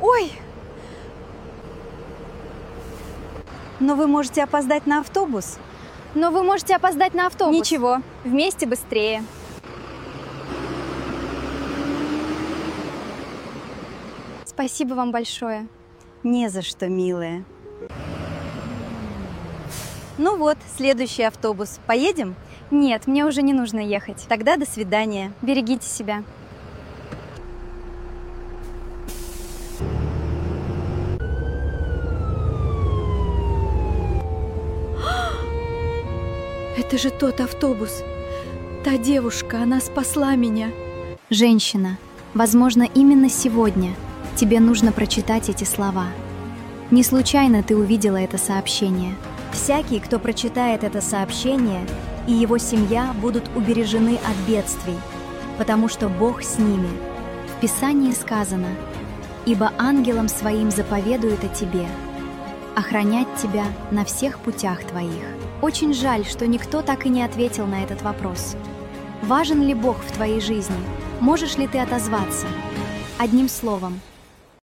Ой! Но вы можете опоздать на автобус. Но вы можете опоздать на автобус. Ничего. Вместе быстрее. Спасибо вам большое. Не за что, милая. Ну вот, следующий автобус. Поедем? Нет, мне уже не нужно ехать. Тогда до свидания. Берегите себя. Это же тот автобус. Та девушка, она спасла меня. Женщина, возможно, именно сегодня тебе нужно прочитать эти слова. Не случайно ты увидела это сообщение. Всякий, кто прочитает это сообщение, и его семья будут убережены от бедствий, потому что Бог с ними. В Писании сказано: «Ибо ангелам своим заповедует о тебе, охранять тебя на всех путях твоих». Очень жаль, что никто так и не ответил на этот вопрос. Важен ли Бог в твоей жизни? Можешь ли ты отозваться? Одним словом,